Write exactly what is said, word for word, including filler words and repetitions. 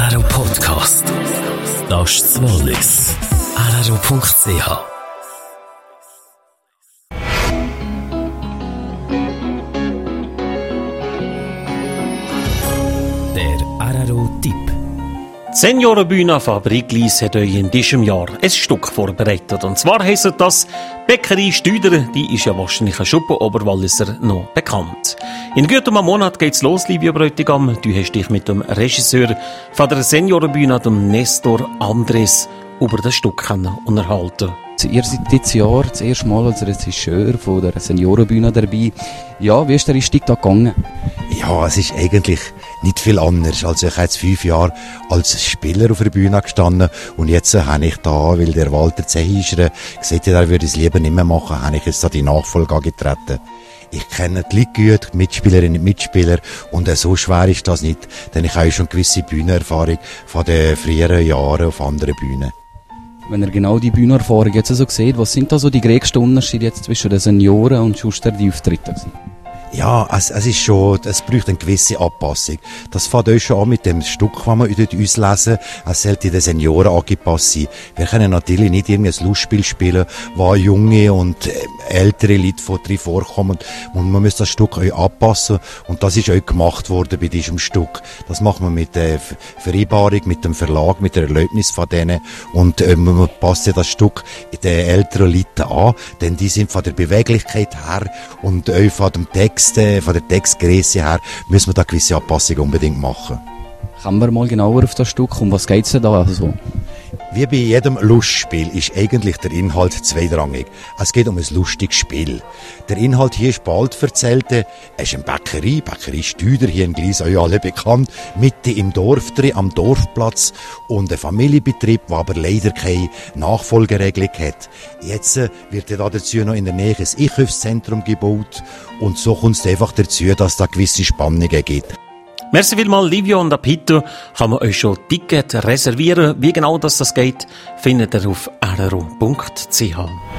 R R O Podcast. Das ist das Wallis. R R O Punkt C H. Der R R O-Tipp. Die Seniorenbühne Fabrik-Lies hat euch in diesem Jahr ein Stück vorbereitet. Und zwar heisst das Bäckerei Stüder, die ist ja wahrscheinlich ein Schuppen-Oberwalliser noch bekannt. In gut um einen Monat geht's los, liebe Bräutigam. Du hast dich mit dem Regisseur von der Seniorenbühne, dem Nestor Andres, über das Stück unterhalten. Ihr seid dieses Jahr das erste Mal als Regisseur von der Seniorenbühne dabei. Ja, wie ist der Einstieg da gegangen? Ja, es ist eigentlich nicht viel anders. Also ich habe jetzt fünf Jahre als Spieler auf der Bühne gestanden und jetzt äh, habe ich da, weil der Walter Zehischer gesagt hat, er würde es lieber nicht mehr machen, habe ich jetzt da die Nachfolge angetreten. Ich kenne die Leute gut, die Mitspielerinnen und Mitspieler, und äh, so schwer ist das nicht, denn ich habe schon gewisse Bühnenerfahrung von den früheren Jahren auf anderen Bühnen. Wenn ihr genau die Bühnenerfahrung jetzt so seht, was sind da so die größten Unterschiede jetzt zwischen den Senioren und Schuster die Auftritte gewesen? Ja, es, es ist schon, es braucht eine gewisse Anpassung. Das fängt auch schon an mit dem Stück, das wir dort uns lesen. Es sollte den Senioren angepasst sein. Wir können natürlich nicht irgendein Lustspiel spielen, wo junge und ältere Leute von drin vorkommen. Und man muss das Stück auch anpassen. Und das ist auch gemacht worden bei diesem Stück. Das macht man mit der Vereinbarung, mit dem Verlag, mit der Erlaubnis von denen. Und äh, man passt ja das Stück den älteren Leuten an, denn die sind von der Beweglichkeit her und auch von dem Text, von der Textgröße her, müssen wir da gewisse Anpassungen unbedingt machen. Kommen wir mal genauer auf das Stück, um was geht es denn da also? Wie bei jedem Lustspiel ist eigentlich der Inhalt zweitrangig. Es geht um ein lustiges Spiel. Der Inhalt hier ist bald erzählte. Es ist eine Bäckerei, Bäckerei Stüder, hier in Glies, euch alle bekannt, mitten im Dorf drin, am Dorfplatz, und ein Familienbetrieb, der aber leider keine Nachfolgeregelung hat. Jetzt wird ja dazu noch in der Nähe ein Einkaufszentrum gebaut, und so kommt es einfach dazu, dass da gewisse Spannungen gibt. Merci vielmals, Livio und Apito. Kann man euch schon Ticket reservieren? Wie genau das, das geht, findet ihr auf R R O Punkt C H.